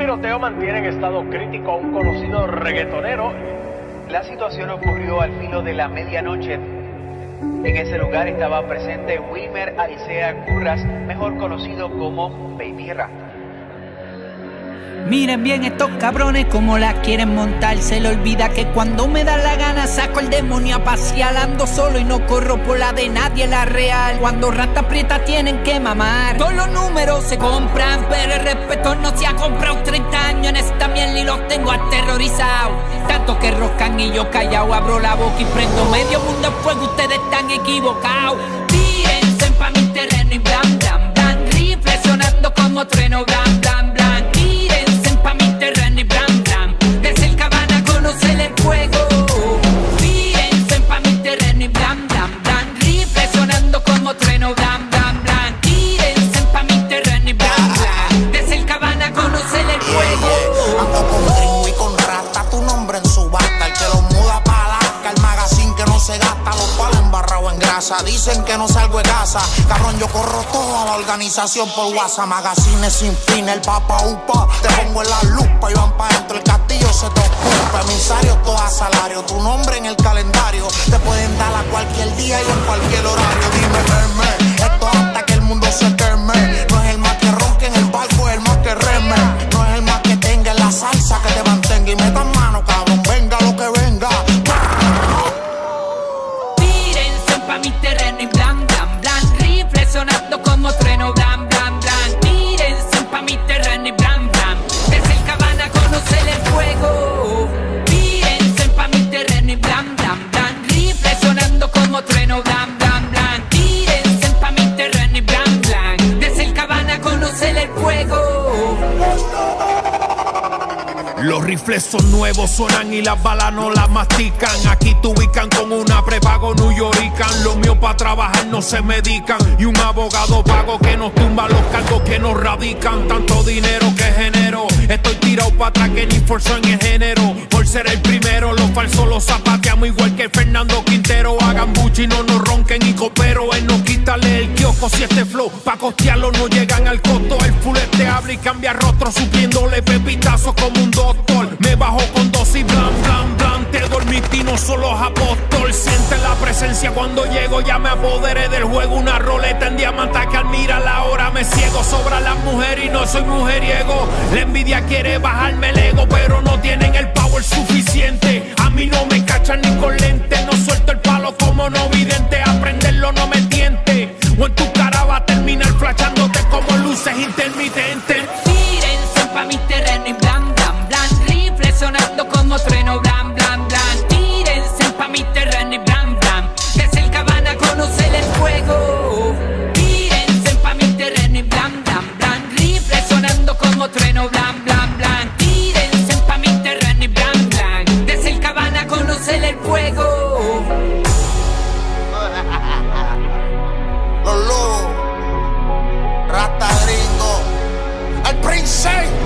tiroteo mantiene en estado crítico a un conocido reggaetonero. La situación ocurrió al filo de la medianoche. En ese lugar estaba presente Wilmer Alicea Curras, mejor conocido como Baby Rasta. Miren bien estos cabrones como la quieren montar. Se le olvida que cuando me da la gana saco el demonio a pasear. Ando solo y no corro por la de nadie, la real. Cuando rata aprieta tienen que mamar. Todos los números se compran, pero el respeto no se ha comprado. 30 años en esta miel y los tengo aterrorizados. Tanto que roscan y yo callado abro la boca y prendo medio mundo en fuego. Ustedes están equivocados. Tírense pa' mi terreno y blan, blan, blan. Rifle sonando como trueno, blan, blan, blan. Trueno, blan, blan, blan. Tírense pa' mi terreno y blan, blan. Desde el Cabana conocer el fuego. Ando con gringo y con rata, tu nombre en subasta. El que lo muda pa' Alaska, el magazine que no se gasta. Los palos embarrados en grasa, dicen que no salgo de casa. Cabrón, yo corro toda la organización por WhatsApp. Magazines sin fin, el papa upa. Te pongo en la lupa y van pa' dentro, el castillo se te ocupa. Emisarios todo a salario, tu nombre en el calendario. Te pueden dar a cualquier día y en cualquier horario. Dime, esto hasta que el mundo se queme. No es el más que ronque en el barco, es el más que reme. No es el más que tenga la salsa que te mantenga. Y metan mano, cabrón, venga lo que venga. Tírense pa' mi terreno y blan, blan, blan. Rifle sonando como trueno, blan, blan, blan. Tírense pa' mi terreno y blan, blan. Desde el Cabana conocer el fuego. Tírense pa' mi terreno y blan, blan, blan. Rifle sonando como trueno, blan, blan. Los rifles son nuevos, suenan y las balas no las mastican. Aquí te ubican con una prepago New Yorican. Los míos pa' trabajar no se medican. Y un abogado pago que nos tumba los cargos que nos radican. Tanto dinero que genero. Estoy tirado pa' atrás que ni forzo en el género. Por ser el primero, los falsos los zapateamos igual que Fernando Quintero. Hagan buchi, no nos ronquen y coopero. En no quitarle el kiosco si este flow pa' costearlo no llegan al costo. El fulete habla y cambia rostro supliéndole pepitazos como un doctor. Me bajo con dosis blan, blan, blan. Te dormiste y no solo es apóstol. Siente la presencia cuando llego. Ya me apoderé del juego. Una roleta en diamante que al mirar la hora me ciego. Sobra la mujer y no soy mujeriego. La envidia quiere bajarme el ego, pero no tienen el power suficiente. A mí no me cachan ni con lente. No suelto el palo como no vidente. Aprenderlo no me tiente. O en tu cara va a terminar flashándote como luces intermitentes. Tírense pa' mi terreno y blan, blan, blan. Rifle sonando como trueno, blan, blan, blan. Tírense pa' mi terreno y blan, blan. Desde el Cabana conocer el fuego. Tírense pa' mi terreno y blan, blan, blan. Rifle sonando como trueno, blan, blan, blan. Tírense pa' mi terreno y blan, blan. Desde el Cabana conocer el fuego. Los lobos, Rasta Gringo, el Prince.